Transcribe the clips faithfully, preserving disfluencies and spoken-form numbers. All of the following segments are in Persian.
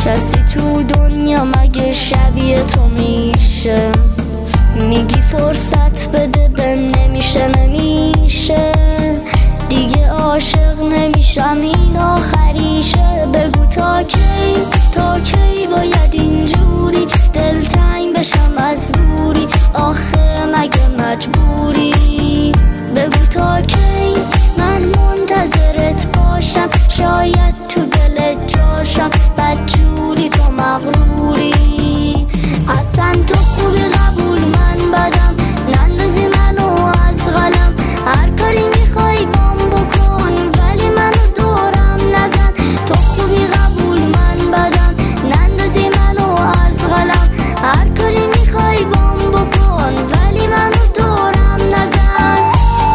کسی تو دنیا مگه شبیه تو میشه؟ میگی فرصت بده بهم، نمیشه نمیشه دیگه عاشق نمیشم، این آخریشه. بگو تا کی تا کی باید اینجوری دلتنگ بشم از دوری؟ آخه مگه مجبوری؟ بگو تا کی من منتظرت باشم، شاید تو دلت جاشم، بدجوری تو مغروری. اصلا تو خوبی قبول من بدم، نندازی منو از قلم، هر کاری میخوای بام بکن ولی منو دورم نزن. تو خوبی قبول من بدم، نندازی منو از قلم، هر کاری میخوای بام بکن ولی منو دورم نزن.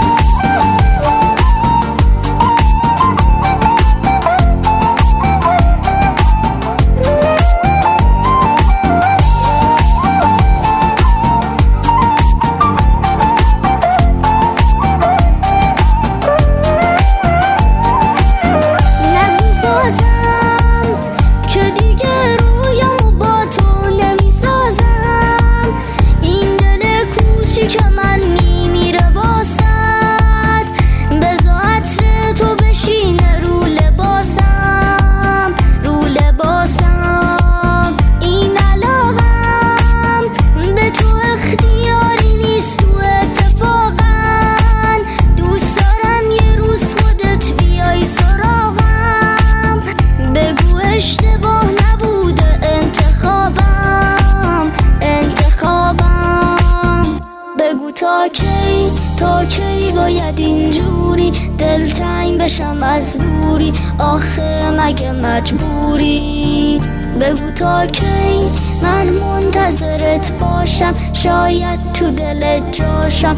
که من میمیره واسط، بذار عطر تو بشینه رو لباسم، رو لباسم. این علاقم به تو اختیاری نیست، تو اتفاقا دوست دارم یه روز خودت بیای سراغم. بگو اشتباه نبوده انتخابم، انتخابم. بگو تا کی تا کی باید اینجوری دلتنگ بشم از دوری؟ آخه مگه مجبوری؟ بگو تا کی من منتظرت باشم، شاید تو دلت جاشم،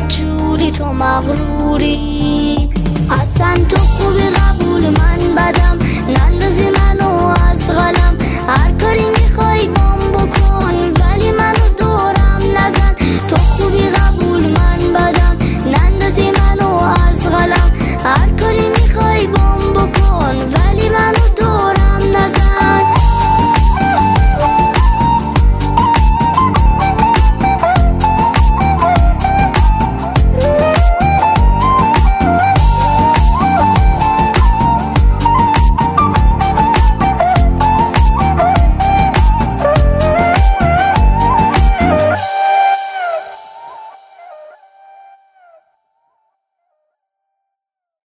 بدجوری تو مغروری. اصلا تو خوبی قبول من بدم،